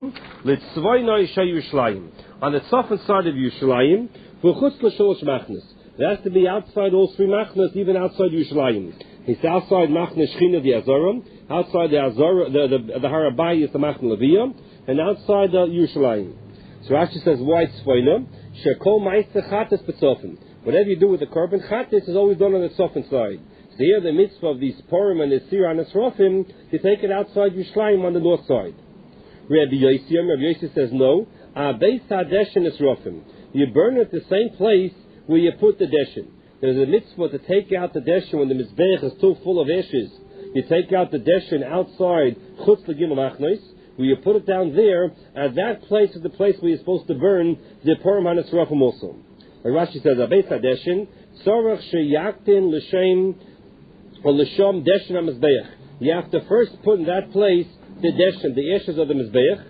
Litzvoinoi Shayushlayim. On the southern side of Yerushalayim, v'chutz l'sholosh machnas. It has to be outside all three machnas, even outside Yerushalayim. It's outside machna Shechina the Azorim, outside the Azor, the Harabai is the machna Leviyah, and outside the Yerushalayim. So Rashi says, why tzvoina? Shekol ma'aseh chatas b'tzofim. Whatever you do with the korban chatas is always done on the tzofim side. So here the mitzvah of these porim and the sira and the srofim, you take it outside Yerushalayim on the north side. Rabbi Yossi says no. Beis hadeshin is rofim. You burn it the same place where you put the deshin. There's a mitzvah to take out the deshin when the mizbech is too full of ashes. You take out the deshin outside chutz l'gimel machnos, where you put it down there, and that place is the place where you're supposed to burn the purim hanas rofim also. Like Rashi says, Beis hadeshin tzorach sheyaktin l'shem or l'shom deshin hamizbech. You have to first put in that place the deshin, the ashes of the mizbeach.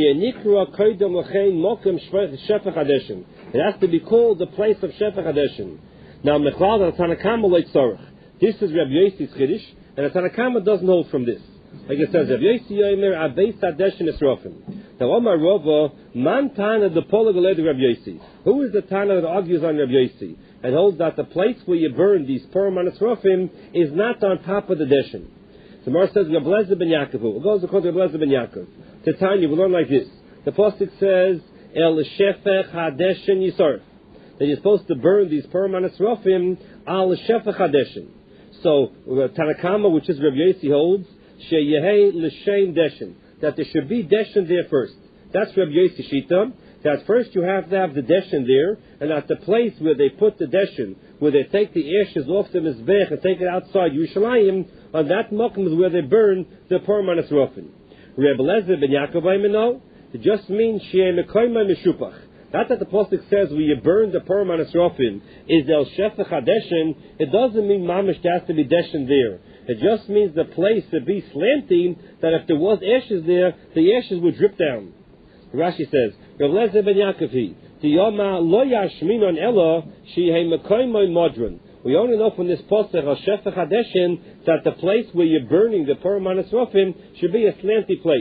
It has to be called the place of Shefach Hadeshin. Now, Mechlal Tanakama Leit Sorach. This is Rabbi Yossi's Chiddush, and the Tanakama doesn't hold from this. Like it says, Rabbi Yossi Yomer Abeis Hadeshin Esrofim. Now, Omar Rova Man Tana the Polagaled Rabbi Yossi. Who is the Tana that argues on Rabbi Yossi and holds that the place where you burn these Purim and Esrofim is not on top of the deshin? The Gemara says, Rabbi ben Yaakov. It goes according to Rabbi ben Yaakov. Tanya, we learn like this. The pasuk says, El Shefech Hadeshin Yisarf. That you're supposed to burn these Purim and Esrofim al Shefech Hadeshin. So, Tanakama, which is Rabbi Yossi, holds, Sheyehei L'Shem Deshin. That there should be Deshin there first. That's Rabbi Yossi Shita. That first you have to have the Deshin there, and at the place where they put the Deshin, where they take the ashes off the Mizbech and take it outside Yerushalayim, on that makom is where they burn the Purim and Esrofim. Rebbe Lezer ben Yaakov no, it just means Shei Mekoyma Meshupach. Not that the pasuk says where you burn the Purim and Esrofim is El Shefach Hadeshin. It doesn't mean mamish there has to be deshin there. It just means the place to be slanting, that if there was ashes there, the ashes would drip down. Rashi says, Rebbe Lezer ben Yaakov Tiyama lo yashminon ela Shei Mekoyma Modron. We only know from this pasuk al Shefach Hadeshin that the place where you're burning the Purim and Esrofim should be a slanty place.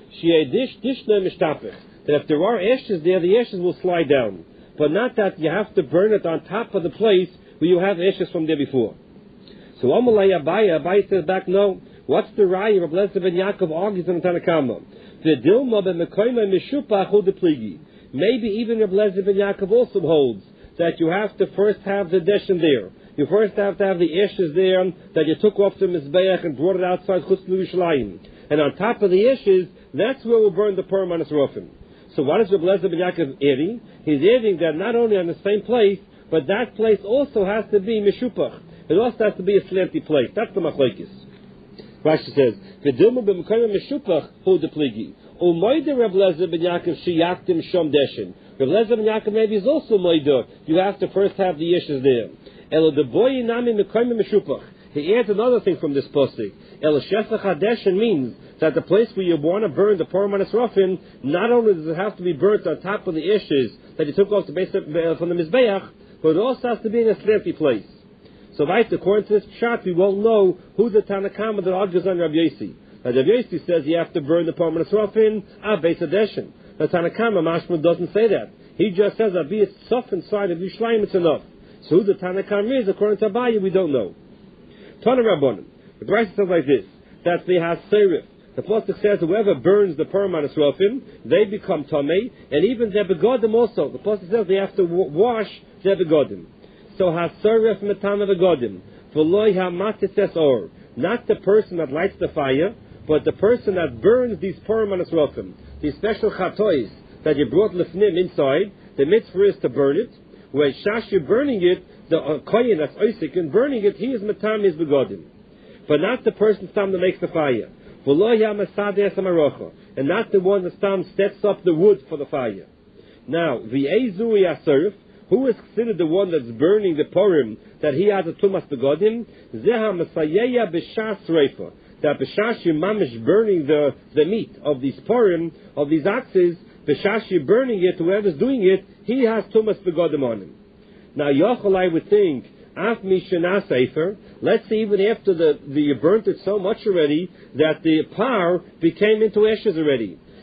That if there are ashes there, the ashes will slide down. But not that you have to burn it on top of the place where you have ashes from there before. So Amalei Abaye says back, no. What's the raya of Lezer ben Yaakov argues in Tanakama? The Dilma ben Mekoyma Meshupach hu depligi. Maybe even Reb Lezer ben Yaakov also holds that you have to first have the deshin there. You first have to have the ashes there that you took off the Mizbeach and brought it outside Chutz L'Yerushalayim. And on top of the ashes, that's where we'll burn the Purim and Esrofim. So what is Reb Lezer ben Yaakov adding? He's adding that not only on the same place, but that place also has to be Meshupach. It also has to be a slanty place. That's the machlokes. Rashi says, V'dilma b'mekayim Meshupach hu depligi. U'moide Reb Lezer ben Yaakov sheyaktim shom deshin. Reb Lezer ben Yaakov maybe is also moide. You have to first have the ashes there. He adds another thing from this pasuk. El Shefach Hadeshin means that the place where you want to burn the Purim and Esrofim, not only does it have to be burnt on top of the ashes that you took off the base from the Mizbeach, but it also has to be in a slanty place. So, right, according to this shot, we won't know who the Tanakama that argues on Rabbi Yossi. Now, Rabbi Yossi says you have to burn the Purim and Esrofim Beis Hadeshin. The Tanakama Mashma doesn't say that. He just says that be it soft inside of Yerushalayim, it's enough. So who the Tanakam is, according to Abaye, we don't know. Tana Rabbanim. The Brisa says like this, that they have serif. The pasuk says whoever burns the Purim and Esrofim, they become tamei, and even their begodim also. The pasuk says they have to wash their begodim. So haserif metana begodim, v'loi hamatzes or. Not the person that lights the fire, but the person that burns these Purim and Esrofim. These special chatois that you brought lefnim inside, the mitzvah is to burn it. When Shash you're burning it, the kohen that's oisik and burning it, he is matam his begodim. But not the person stam that makes the fire. And not the one that stam sets up the wood for the fire. Now, the Ezui Aserif, who is considered the one that's burning the Purim, that he has a tumas begodim, Zeha Masayeya B'Shas Reifa. That B'Shash you're mamish burning the meat of these Purim, of these oxes, B'Shash you're burning it, whoever's doing it, he has tumas begodim on him. Now, Yochel, I would think, Af Mishana Sefer, let's say even after you burnt it so much already that the par became into ashes already.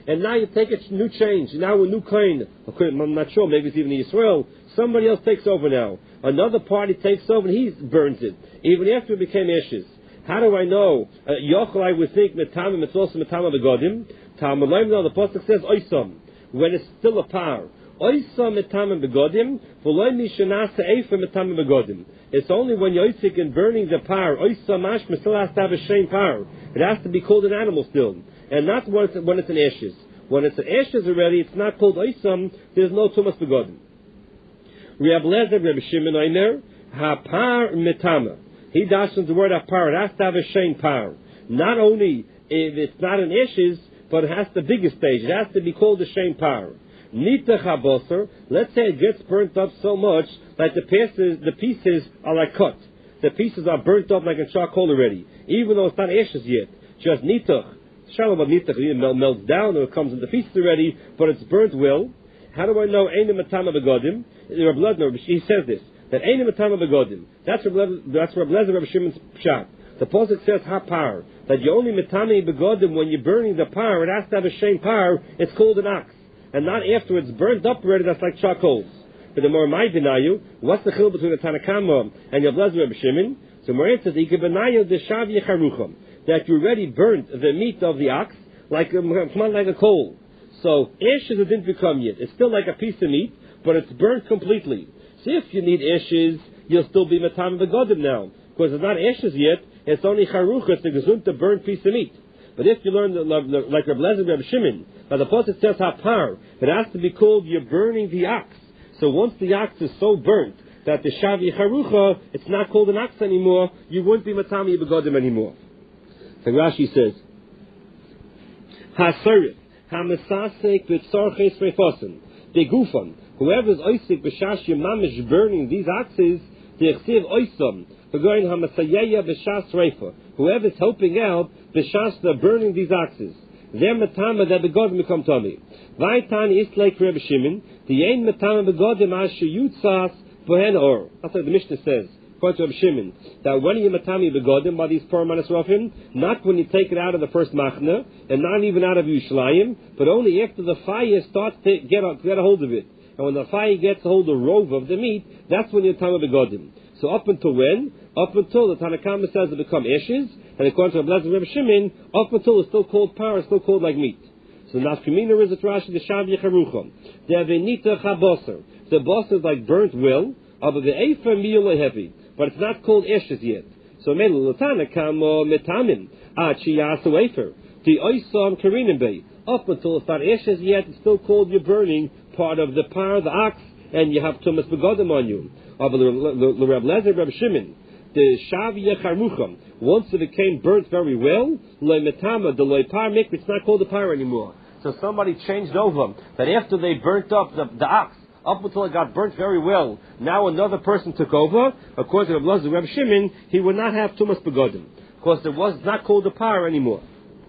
and now you take a new change. Now a new coin. I'm not sure, maybe it's even Israel. Somebody else takes over now. Another party takes over and he burns it, even after it became ashes. How do I know? Yochel, I would think, Metamim, it's also Metamim Begodim. Talmud no, the Pasuk says, Oisam, when it's still a power. Oisam Metamim Begodim, V'loi Mishanasa Eifa Metamim Begodim. It's only when you're Oisik and burning the power, Oisam Mashma still has to have a shame power. It has to be called an animal still. And not when it's in ashes. When it's in ashes already, it's not called Oisam, there's no Tumas Begodim. Reb Lezer, Reb Shimon Omer, Hapar Metama. He dashes the word Hapar. It has to have a shame power. Not only if it's not in ashes, but it has the biggest stage. It has to be called a shame power. Nita Chaboser. Let's say it gets burnt up so much that the pieces are like cut. The pieces are burnt up like in charcoal already, even though it's not ashes yet. Just Nitach. Shalom about Nitach. It melts down or it comes into pieces already, but it's burnt well. How do I know Einim Matama Begodim? He says this, that Einim Matama Begodim. That's Reb Lezer, Reb Shimon's pshat. The Pasuk says Hapar, that you only Matama Begodim when you're burning the power. It has to have a shame power. It's called an ox, and not after it's burnt up already. That's like charcoals. But the more my denayu, what's the chil between the Tanakama and Reb Lezer, Reb Shimon? So Moran says Ikebenayu the Shav Yecharucham, that you already burnt the meat of the ox like a coal. So ashes it didn't become yet. It's still like a piece of meat, but it's burnt completely. So if you need ashes, you'll still be Matam Begodim now, because it's not ashes yet. It's only charucha, it's the gesund, burnt piece of meat. But if you learn like Reb Lezer, Reb Shimon, but the Pasuk says Hapar, it has to be called you're burning the ox. So once the ox is so burnt that the Shavi Charucha, it's not called an ox anymore, you wouldn't be Matami Begodim anymore. So Rashi says, Hasarit. Hamasasek b'tzorches reifosen. The gufan. Whoever is oisik b'shash yemamish burning these oxes, the chsiv oisam. V'goyin hamasayeya b'shas reifa. Whoever is helping out b'shas they're burning these oxes. They're matama that begodim become tummy. Vaitan is like Reb Shimon. The ain matama begodim asher yutzas bohen or. That's what the Mishnah says. According to Reb Shimon, that when you matami begodim by these poor manas rofim, not when you take it out of the first machna, and not even out of Yerushalayim, but only after the fire starts to get a hold of it. And when the fire gets a hold of the rove of the meat, that's when you matami begodim. So up until when? Up until the Tanakama says it become ashes, and according to Reb Reb Shimon, up until it's still called power, it's still called like meat. So Nafkamina is a Rashi the Shav Yecharucham. The Avenita Chaboser. The boss is like burnt will, of the Eifa Mila heavy. But it's not called ashes yet. So Melu Latana Kamo Metamim Chiyas Wafer. The Oisam Karinim Bay. Up until it's not ashes yet, it's still called you're burning part of the power, the ox, and you have Tumas Begodim on you. Of the Reb Lezer, Reb Shimon. The Shav Yecharucham. Once it became burnt very well, Loi Metama, the Loi Par Mikvah, it's not called the power anymore. So somebody changed over that after they burnt up the ox, up until it got burnt very well, now another person took over. According to Reb Lezer, Reb Shimon, he would not have Tumas Begodim, because it was not called the power anymore.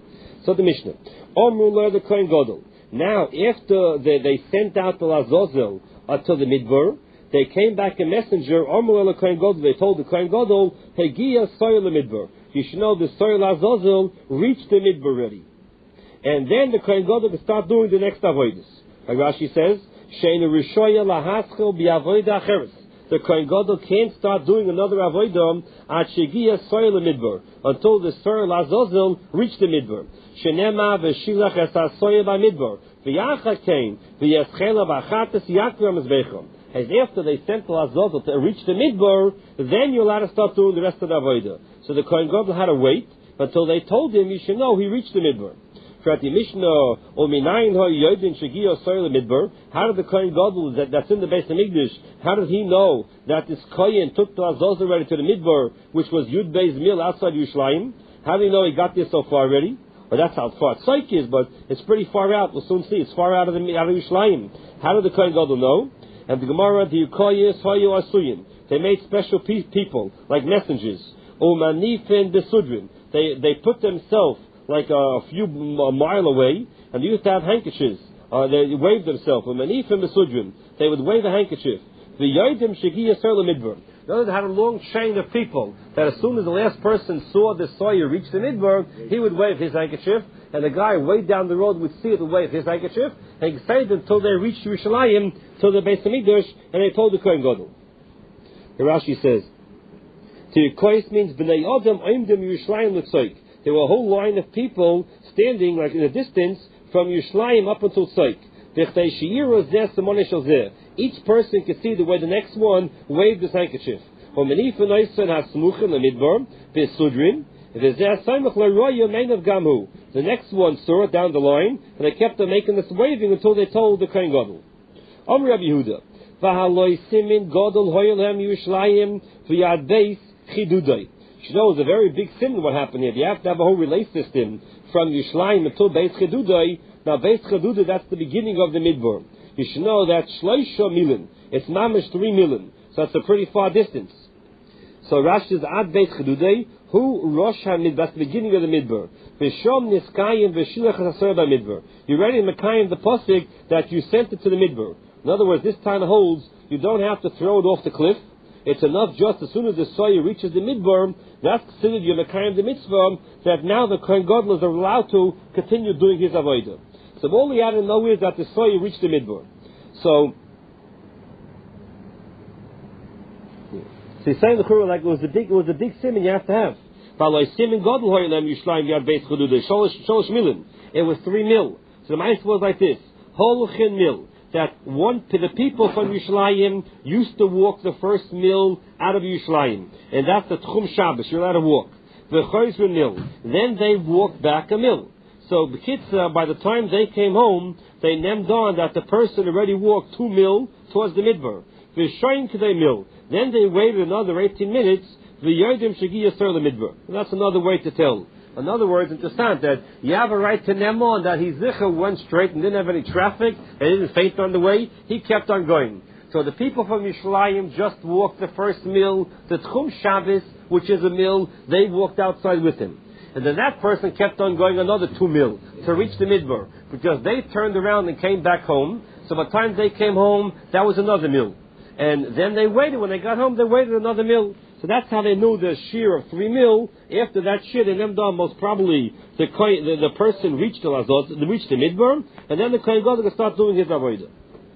So the Mishnah, Omru the Kohen Gadol. Now, after they sent out the Lazozel to the Midbar, they came back a messenger. Omru the Kohen Gadol. They told the Kohen Gadol, Hegia Soil Midbar. You should know the Soil Lazozel reached the Midbar already. And then the Kohen Gadol can start doing the next avodas. Like Rashi says, Sheina Rishoya Lahaschel Biavoida Acheres. The Kohen Gadol can't start doing another avodah at Shegia Soil Midbar until the Soil Lazozel reached the Midbar. Shenema v'shilach es hasoya b'midbar v'yacha came v'yeschela b'achates yakram ezbechom. As after they sent the Lazozel to reach the Midbar, then you're allowed to start doing the rest of the avodah. So the Kohen Gadol had to wait until they told him, you should know he reached the Midbar. How did the Kohen Gadol that's in the Beis Hamikdash, how did he know that this Kohen took the Lazozel already to the Midbar, which was Yud Beis Mil outside Yerushalayim? How did he know he got there so far already? Well, that's how far Tzaik is, but it's pretty far out. We'll soon see. It's far out of Yerushalayim. How did the Kohen Gadol know? And the Gemara, the Yukoyes, Hoyu Asuyim. They made special people, like messengers. Umanifin Besudrin. They put themselves like a few mile away, and they used to have handkerchiefs. They waved themselves. Umanifin Besudrin. They would wave a handkerchief. The Yodim Shegia Serla Midbar. The other had a long chain of people that as soon as the last person saw the Sawyer reach the Midbar, he would wave his handkerchief, and the guy way down the road would see it away with his handkerchief, and he stayed until they reached Yerushalayim, till the Beis Hamikdash, and they told the Kohen Gadol. The Rashi says, Tirkois means B'nai Adam Oimdim Yerushalayim L'Tzoik. There were a whole line of people standing, like in a distance, from Yerushalayim up until Tzoik. Each person could see the way the next one waved his handkerchief. The next one saw it down the line, and they kept on making this waving until they told the Kohen Gadol. Amr Rabbi Yehuda, you know, it's a very big sin what happened here. You have to have a whole relay system from Yerushalayim until Beis Chedudai. Now, Beis Chedudai, that's the beginning of the Midbar. You should know that Shloisha Milin, it's mamish 3 milin, so it's a pretty far distance. So Rashi says, Ad Beis Chedudai, who Rosh HaMidbar, that's the beginning of the Midbar. V'shom Niskayim v'shilach hasar b'Midbar. You read in Mekayim the pasuk that you sent it to the Midbar. In other words, this time holds, you don't have to throw it off the cliff. It's enough just as soon as the soya reaches the midbar, that's considered your Mekayim the mitzvah, that now the Kohen Gadol is allowed to continue doing his avodah. So all he had to know is that the soya reached the midbar. So he's saying the Chura, like it was a big simon you have to have. It was 3 mil. So the mindset was like this: Holchin mil. That the people from Yerushalayim used to walk the first mil out of Yerushalayim, and that's the Tchum Shabbos. You're allowed to walk the Chayzra mil. Then they walked back a mil. So the kids, by the time they came home, they named on that the person already walked 2 mil towards the midbar. The Shoyin Kedei mil. Then they waited another 18 minutes. The Yodim Shagiyah Ser the midbar. That's another way to tell. In other words, understand that you have a right to Nemo, and that his zicha went straight and didn't have any traffic, and didn't faint on the way. He kept on going. So the people from Yerushalayim just walked the first mil, the Tchum Shabbos, which is a mil, they walked outside with him. And then that person kept on going another 2 mil to reach the midbar, because they turned around and came back home. So by the time they came home, that was another mil. And then they waited, when they got home, they waited another mil. So that's how they knew the shear of 3 mil. After that shear, they named on most probably the person reached the Lazot, reached the midbar, and then the Kohen Gadol could start doing his avodah.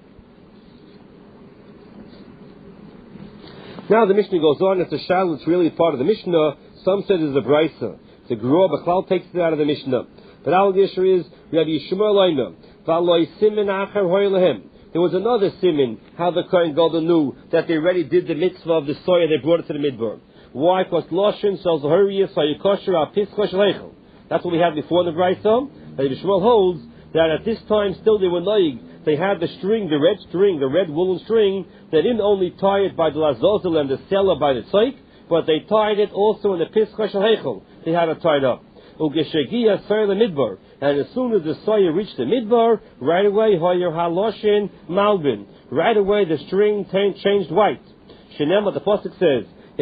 Now the Mishnah goes on. It's a shal. It's really part of the Mishnah. Some said it's a brisa. The Gro B'chlal takes it out of the Mishnah. But our Yisher is Rabbi Yishmael Loina V'aloi Simin Acher Hoylehem. There was another simin, how the Kohen Gadol knew that they already did the mitzvah of the soya, they brought it to the midbar. Why? Because Loshin sells the Huriyah, Sayukosher, Apis, Koshel. That's what we had before in the Brayso. And Yishmael holds that at this time still they were noig. They had the string, the red woolen string, they didn't only tie it by the Lazozel and the Sela by the Tzoik, but they tied it also in the Pis, Koshel. They had it tied up. Ugeshegia Ser the midbar. And as soon as the soya reached the midbar, right away, Hoyer Haloshin Malbin. Right away, the string changed white. Shenem, the Pasuk says,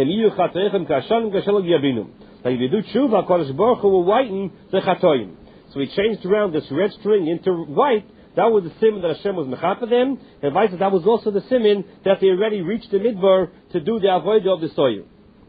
like if you do tshuva, Kodesh Baruch Hu will whiten the chatoim. So he changed around this red string into white. That was the siman that Hashem was mechaper them, and vice versa, that was also the siman that they already reached the midbar to do the avodah of the soya.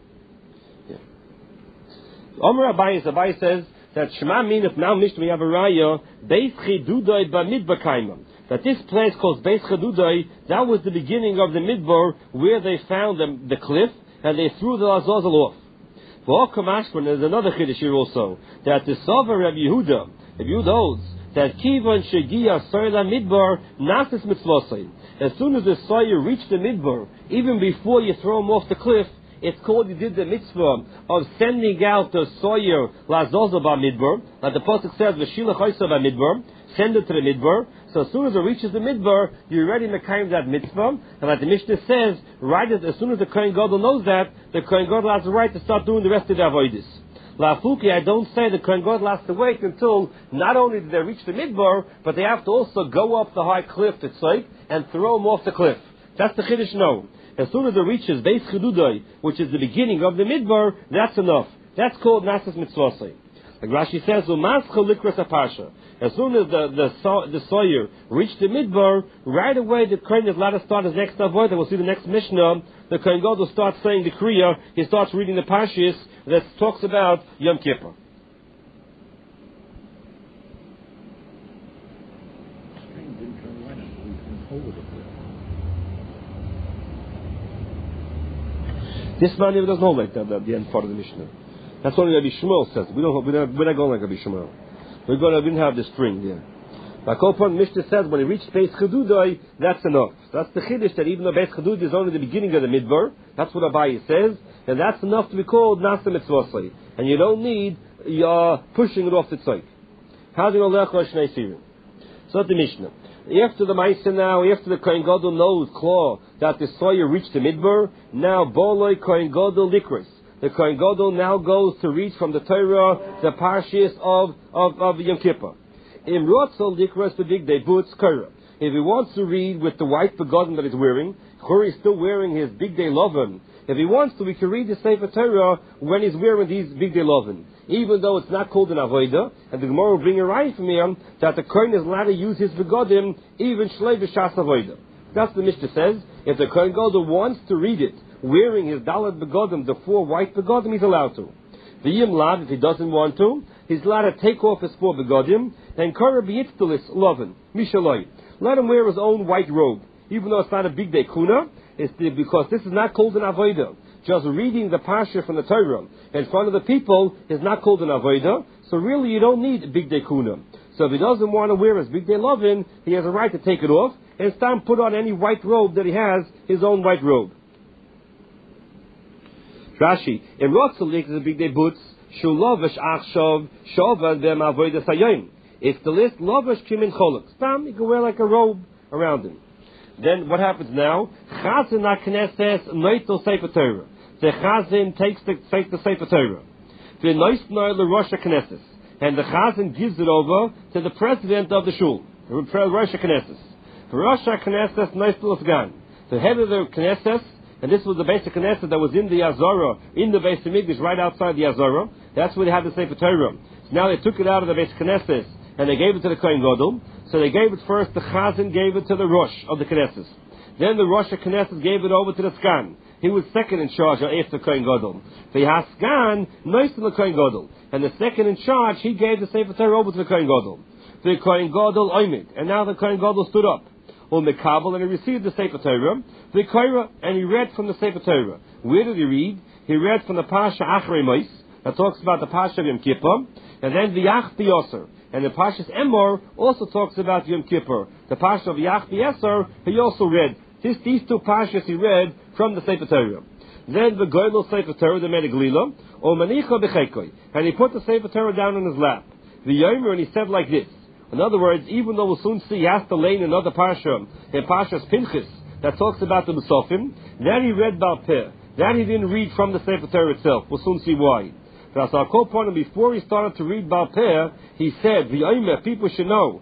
Omer Abai says that Shema means now Mishnah we have a raya Beis Chedudai b'Midbar Kaima. That this place called Beis Chedudai, that was the beginning of the midbar where they found the cliff and they threw the Azazel off. There's another chiddush here also that the Sover Rabbi Yehuda holds that Kivan Shegia Soila Midbar Nasis Mitzvosai. As soon as the soya reached the midbar, even before you throw him off the cliff, it's called, you did the mitzvah of sending out the soyer lazoza b'midbar. Like the pasuk says, v'shilach hoysa b'midbar, send it to the midbar. So as soon as it reaches the midbar, you're already mekayim that mitzvah. And like the Mishnah says, right as soon as the Kohen Gadol knows that, the Kohen Gadol has the right to start doing the rest of the avoidus. La'afuki, I don't say the Kohen Gadol has to wait until not only do they reach the midbar, but they have to also go up the high cliff to Tzoik and throw them off the cliff. That's the chiddush no. As soon as it reaches Beis Chedudai, which is the beginning of the midbar, that's enough. That's called Nasas Mitzvosai. Like Rashi says, U'maschel likras aparsha. As soon as the soyer reached the midbar, right away the Kohen is allowed to start his next avodah. We'll see the next Mishnah. The Kohen Gadol starts saying the Kriya. He starts reading the Parshas that talks about Yom Kippur. This man even doesn't hold like that, the end part of the Mishnah. That's what Rabbi Shmuel says. We're not going like Rabbi Shmuel. We didn't have the string there. Like Opan Mishnah says, when he reached Beis Chedudai, that's enough. That's the Chiddush, that even though Beis Chedudai is only the beginning of the Midbar, that's what Abaye says, and that's enough to be called Nasa Mitzvosai. And you don't need pushing it off the tzok. How do you know Lech Shnei Sirim? So the Mishnah. After the Maisa now, after the Kohen Gadol knows Claw that the Soyer reached the Midbar, now Boloi Kohen Gadol Likris. The Kohen Gadol now goes to reach from the Torah the Parshas of Yom Kippur. Im Rotzol Likris B'Bigdei Boots Korah. If he wants to read with the white begotten that he's wearing, Korah is still wearing his Bigdei Lovan. If he wants to, he can read the Sefer Torah when he's wearing these Bigdei Lovan. Even though it's not called an Avodah, and the Gemara will bring a right from him that the Kohen is allowed to use his begodim even Shlei B'Shas Avodah. That's what the Mishnah says. If the Kohen Gadol wants to read it wearing his Dalet begodim, the 4 white begodim, he's allowed to. The Yim Lav, if he doesn't want to, he's allowed to take off his 4 begodim and Korah B'Yitztelis Loven Mishaloi. Let him wear his own white robe, even though it's not a big day kuna. It's because this is not called an avodah. Just reading the parsha from the Torah in front of the people is not called an avodah. So really, you don't need a big day kuna. So if he doesn't want to wear his big day lovin, he has a right to take it off and start put on any white robe that he has, his own white robe. Rashi, in Rotzalik is a big day boots. Shulovish achshav shova them avodah sayim. If the list lovish kim in cholok, stam, you can wear like a robe around him. Then what happens now? Chazin HaKnesses noitel Sefer Torah. The Chazin takes the Sefer Torah. The noisnoi l'Rosh HaKnesses. And the Chazin gives it over to the president of the shul, the Rosh HaKnesses. The Rosh HaKnesses noitel Afghan. The head of the Knesses, and this was the basic Knesset that was in the Azara, in the Beis Hamikdash, right outside the Azara. That's where they had the Sefer Torah. So now they took it out of the Beis Knesses, and they gave it to the Kohen Gadol. So they gave it first, the Chazan gave it to the Rosh of the Knesset. Then the Rosh of Knesset gave it over to the Skan. He was second in charge after Kohen Gadol. The Haskan, nice to the Kohen Gadol. And the second in charge, he gave the Sefer Torah over to the Kohen Gadol. The Kohen Gadol oimid. And now the Kohen Gadol stood up. On the Kabul, and he received the Sefer Torah. The Korah, and he read from the Sefer Torah. Where did he read? He read from the Pasha Achrei Mos, that talks about the Pasha of Yom Kippur. And then the Yach B'Yoser. And the Parshas Emor also talks about Yom Kippur. The Parsha of Yach B'Yeser, he also read. These 2 Parshas he read from the Sefer Torah. Then the Goyel Sefer Torah, the Meneglila, O Manicha B'Chekoi. And he put the Sefer Torah down on his lap. The Yomer, and he said like this. In other words, even though we'll soon see he has to lay in another Parsha, in Parshas Pinchas, that talks about the Musafim, that he read Baal Peh. That he didn't read from the Sefer Torah itself. We'll soon see why. But as our co-partner, before he started to read Baal Peh, he said, "V'yomer, people should know,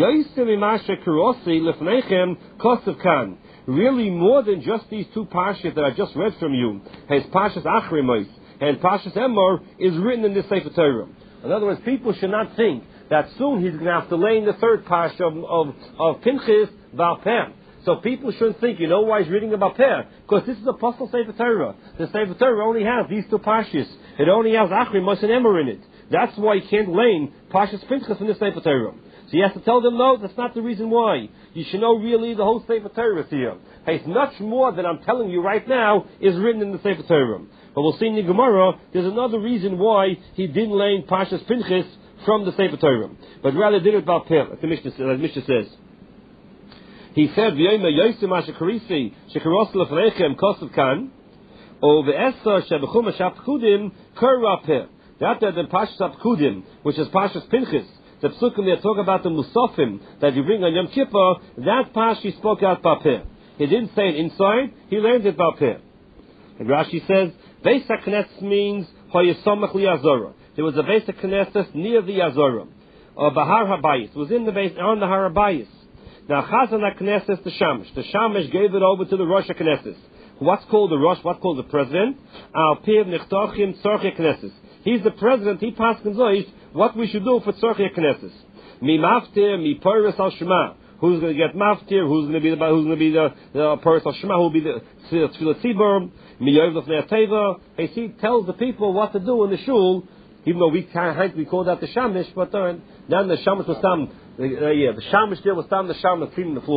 really more than just these 2 parshas that I just read from you, his Parshas Achrei Mos and Parshas Emor is written in this Sefer Torah." In other words, people should not think that soon he's going to have to lay in the 3rd parsha of Pinchas, Baal Peh. So people shouldn't think, you know why he's reading about Peh? Because this is Apostle Sefer Torah. The Sefer Torah only has these 2 parshas. It only has Achrei Mos and Emor in it. That's why he can't lay Parshas Pinchas in the Sefer Torah. So he has to tell them, no, that's not the reason why. You should know really the whole Sefer Torah is here. Hey, it's much more than I'm telling you right now is written in the Sefer Torah. But we'll see in the Gemara, there's another reason why he didn't lay Parshas Pinchas from the Sefer Torah, but rather did it about Peh, as the Mishnah says. He said, "V'yomer yosim ashekarisi shekaros lefneichem kosav kan, o ve'esar shebechum hashapkudim kara Peh." That the Parshas Apkudim, which is Parshas Pinchas, the psukim there talk about the Musafim that you bring on Yom Kippur. That Parsha he spoke out Baal Peh. He didn't say it inside; he learned it Baal Peh. And Rashi says, "Beis HaKnesses" means Hoyesamach li'Azorah. There was a Beis HaKnesses near the Azorah, or Bahar Habayis. It was in the base on the Har Habayis. Now Chazan HaKnesses, the Shamash. The Shamash gave it over to the Rosh HaKnesses. What's called the Rosh? What's called the president? Al Piv Nichtachim Tzorchei Knesses. He's the president. He passes on what we should do for Tzorchei Knesses. Mi Maftir, Mi Poris Al Shema. Who's going to get Maftir? Who's going to be the Poris Al Shema? Who will be the Tfilah Tzibur? Mi Yovel Fnei Teva. He tells the people what to do in the shul. Even though we call that the Shamish, but then the Shamish was the Shamish there was the Shamish cleaning the floors,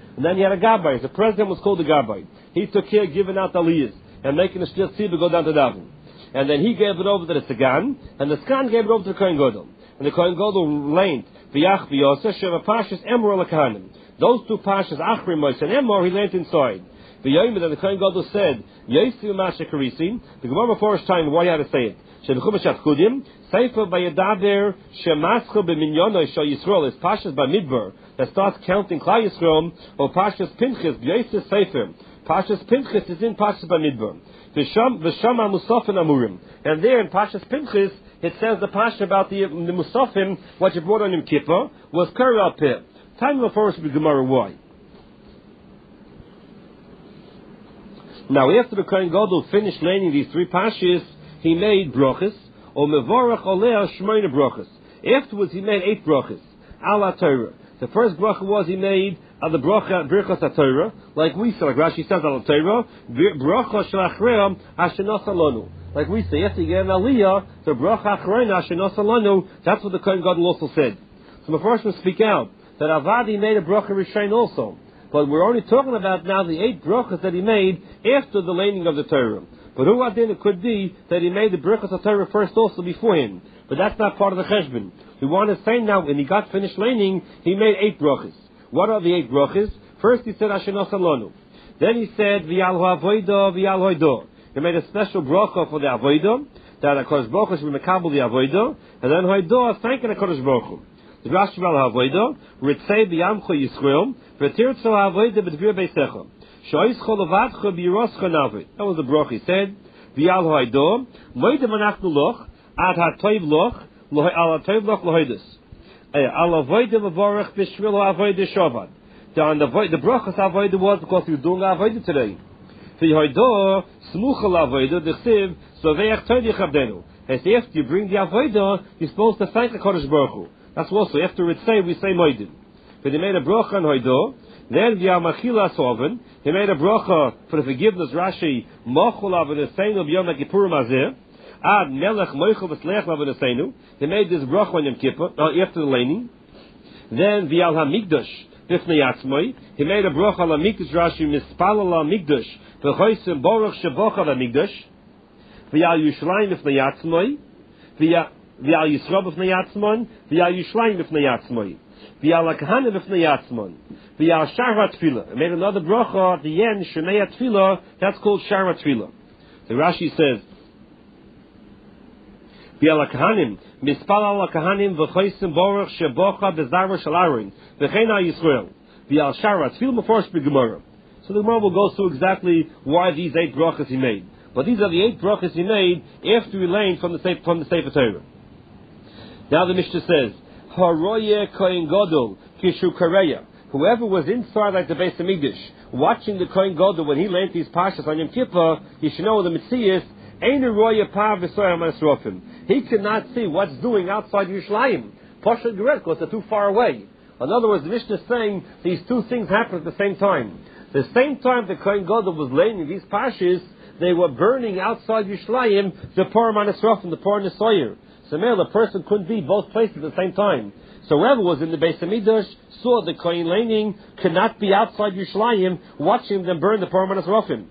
And then he had a Gabbai. The president was called the Gabbai. He took care of giving out aliyahs and making the Shliach Tzibur go down to Davin. And then he gave it over to the Sagan, and the Sagan gave it over to the Kohen Gadol. And the Kohen Gadol lent V'yach v'yoseh Sheva Pashas Emor Lekahanim. Those two Pashas, Achri Moshe and Emor, he lent inside. V'yoyim, and the Kohen Gadol said, Yosi U'mashe Karisi, the Gemara before time, why you had to say it? Shevichum Shatchudim, Sefer Bayadaber, Shemascha B'minyono Shal Yisrael, is Pashas Bamidbar, that starts counting Klal Yisrael, or Pashas Pinchas, Yosi Sefer. Pashas Pinchas is in Pashas Bamidbar. V'shama Musafin Amurim. And there in Pashas Pinchas, it says the Pasha about the Musafim, what you brought on Yom Kippur, was Karel Peh. Time of first with Gemara, why? Now, after the Kohen Gadol finished laying these three Pashas, he made brachas, or Mevorach Oleh Shmoyne brachas. Afterwards, he made 8 brachas. Ala Torah. The first bracha was he made the bracha Birchas HaTorah, like we say, like Rashi says Ala Torah, bracha Shalachream Hashanos Alonu. Like we say, after you get an aliyah, the bracha Achrona Hashanos Alonu, that's what the Kohen Gadol also said. So the first one speak out that Avadi made a bracha Rishon also. But we're only talking about now the 8 brachas that he made after the laying of the Torah. But who then it could be that he made the Birchas HaTorah first also before him. But that's not part of the cheshbon. We want to say now, when he got finished laying, he made 8 brachas. What are the 8 brachas? First he said Hashanos Alonu. Then he said V'yal ha'avodah, v'yal hoidah. He made a special bracha for the avodah, that HaKadosh Baruch Hu should be mekabel the avodah, and then hoidah thanking HaKadosh Baruch Hu. The Rashi Bal ha'avodah, ritzei b'yamcho Yisrael, v'tirtzo ha'avodah b'dvir beisecha. Shois cholovadcha b'yiroscha navet. That was the bracha he said. V'yal hoidah, moedem anachnu loch, ad ha'toiv loch, al ha'toiv loch lohoidus. Al avodah v'vorach b'shvil ha'avodah shavad. The brachas avodah was because he was doing avodah today. V'hoidah, smucha l'avodah, d'chsiv, soveach toidich abdenu. As after you bring the avodah, you're supposed to thank the Kodesh Baruch Hu. That's also, after it say, we say moedim. But he made a bracha on hoidah, then v'yamachila soven, he made a bracha for the forgiveness, Rashi, mochul avodaseinu b'yom ha'kippurim hazeh, ad melech moichel v'sleach avodaseinu, he made this bracha on Yom Kippur, after the laning, then v'yal ha'mikdash, b'fnei atzmoi, he made a bracha on ha'mikdash, Rashi, mispal al ha'mikdash, v'choisim boruch shebocha ha'mikdash, v'yal Yushalayim b'fnei atzmoi, v'yal Yisrael b'fnei atzmon, v'yal Yushalayim b'fnei atzmoi, v'yal HaKahanim b'fnei atzmon, v'yal Shar HaTfilah. He made another bracha at the end, Shemei HaTfilah, that's called Shar HaTfilah. The Rashi says, v'yal HaKahanim, mispal al HaKahanim v'choisim boruch shebocha b'zarva shel Aaron, v'chein HaYisrael, v'yal Shar HaTfilah meforish b'Gemara. So the Gemara will go through exactly why these 8 brachas he made. But these are the 8 brachas he made after he learned from the Sefer Torah. Now the Mishnah says, Haroye Kohen Gadol Kishu Kareya. Whoever was inside like the Beis Hamikdash, watching the Kohen Gadol when he learned these pashas on Yom Kippur, you should know the Metzias, Ein Roye Par V'Soyer Masrofim. He cannot see what's doing outside Yerushalayim. Pasha Geret, because they're too far away. In other words, the Mishnah is saying these two things happen at the same time. The same time the Kohen Gadol was laying these pashas, they were burning outside Yerushalayim the Par Manasrofim, the Par Nesoyer. So the person couldn't be both places at the same time. So whoever was in the Beis Hamikdash saw the Kohen laning, could not be outside Yerushalayim watching them burn the Par Manasrofim.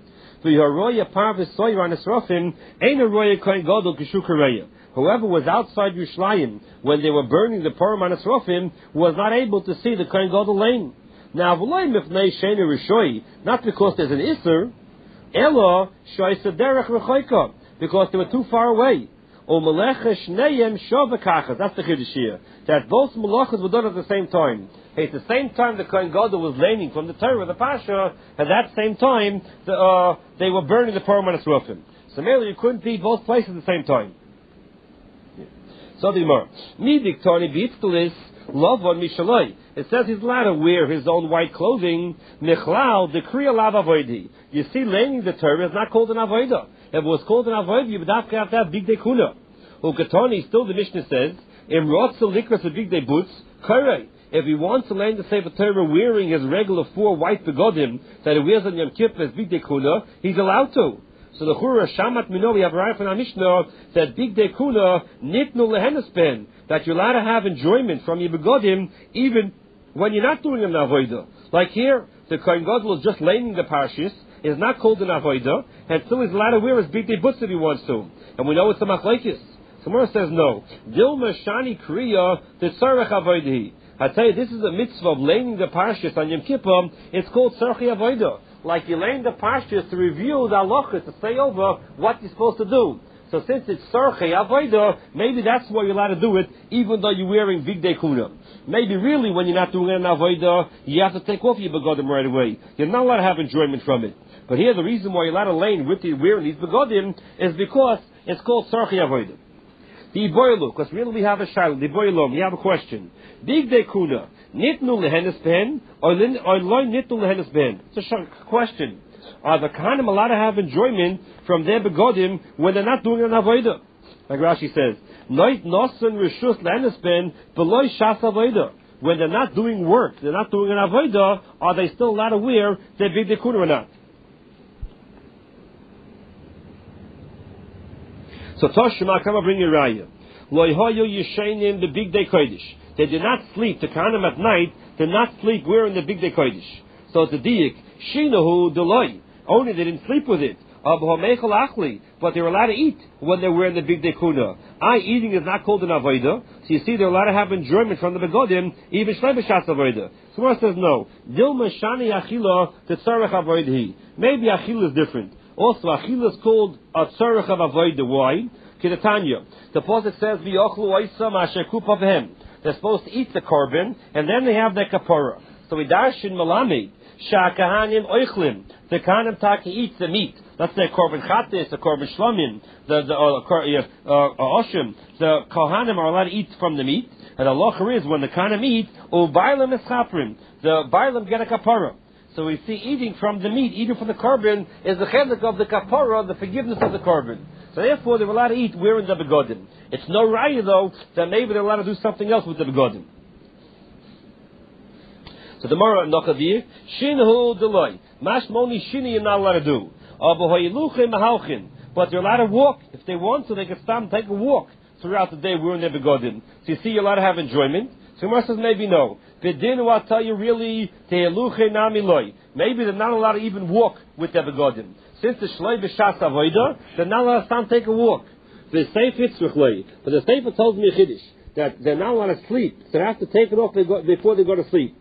Whoever was outside Yerushalayim when they were burning the Par Manasrofim was not able to see the Kohen Gadol lane. Now, not because there's an Isser, Elo Shoysaderech Rechoika, because they were too far away. That's the Chiddush here. That both malachas were done at the same time. Hey, at the same time the Kohen Gadol was laning from the Torah, the Pasha, at that same time they were burning the Par Manasrofim. So merely you couldn't be both places at the same time. So the Gemara, Midiktani B'Itzkalis Lavon Mishaloi. It says he's allowed to wear his own white clothing. Michlal Dekriya Lav Avoidi. You see, laning the Torah is not called an avodah. If it was called an avodah, you would have to have big day kuna. Ukatoni, still the Mishnah says, Imrotzel Likras a big day boots, Kare. If he wants to lay the Sefer Torah wearing his regular 4 white begodim that he wears on Yom Kippur as big day kuna, he's allowed to. So the Chura Shamat Mino, we have right from our Mishnah that big day kuna nitnu lehenespen, that you're allowed to have enjoyment from your begodim even when you're not doing an avodah. Like here, the Kohen Gadol is just laning the parshas, is not called an avodah, and still he's allowed to wear his bigdei butz if he wants to. And we know it's a machlekes. Gemara says no. Dilma shani kriya the tzarech avodah. I tell you, this is a mitzvah of laying the parshas on Yom Kippur. It's called tzarech avodah. Like you laying the parshas to review the halachas, to say over what you're supposed to do. So since it's tzarech avodah, maybe that's why you're allowed to do it, even though you're wearing bigdei kuna. Maybe really when you're not doing an avodah, you have to take off your begodim right away. You're not allowed to have enjoyment from it. But here the reason why you're allowed to lane with the wearing these begodim is because it's called tzarech avodah. The boilu, because really we have a shaila. The boilu, we have a question. Bigdei kuna nitnu lehenes ben or loy nitnu lehenes ben? It's a question. Are the kahanim allowed to have enjoyment from their begodim when they're not doing an avodah? Like Rashi says, noit nosen reshus lehenes ben beloy shas avodah. When they're not doing work, they're not doing an avodah, are they still allowed to wear their bigdei kuna or not? So Toshima, come and bring your raya. Loy hoyo yishainim the bigdei kodesh. They did not sleep. The kahanim at night did not sleep wearing the bigdei kodesh. So it's a diik. Shinahu deloy. Only they didn't sleep with it. But they were allowed to eat when they're wearing the bigdei kuna. Eating is not called an avodah. So you see, they're allowed to have enjoyment from the begodim, even shleibashas avodah. So Gemara says no. Dilma shani achila the tzarech avodah. Maybe achila is different. Also, achila is called a tzarech of avodah. Why? Kidatanya. The pasuk says v'yochlu oisam asher kupav. They're supposed to eat the korban, and then they have their kapara. So we darshin malamed shakahanim oichlim. The kahanim taki eats the meat. Let's say korban chatis, the korban shlamim, the oshim. The kohanim are allowed to eat from the meat, and the locher is when the kohanim eat, u'bailam eschaprim. The bailam get a kapara. So we see eating from the meat, eating from the korban, is the chelik of the kapara, the forgiveness of the korban. So therefore, they're allowed to eat wearing the begodim. It's no raya though that maybe they're allowed to do something else with the begodim. So the Mara Nokavir, Shinhu Deloy. Mashmoni Shini you're not allowed to do. But they're allowed to walk. If they want to, they can stop and take a walk throughout the day wearing their begodim. So you see, you're allowed to have enjoyment. So Gemara says maybe no. Vidin will tell you really, maybe they're not allowed to even walk with their begodim. Since the shloi b'shas avodah, they're not allowed to stand and take a walk. The Sefer tells me a chiddush that they're not allowed to sleep. So they have to take it off before they go to sleep.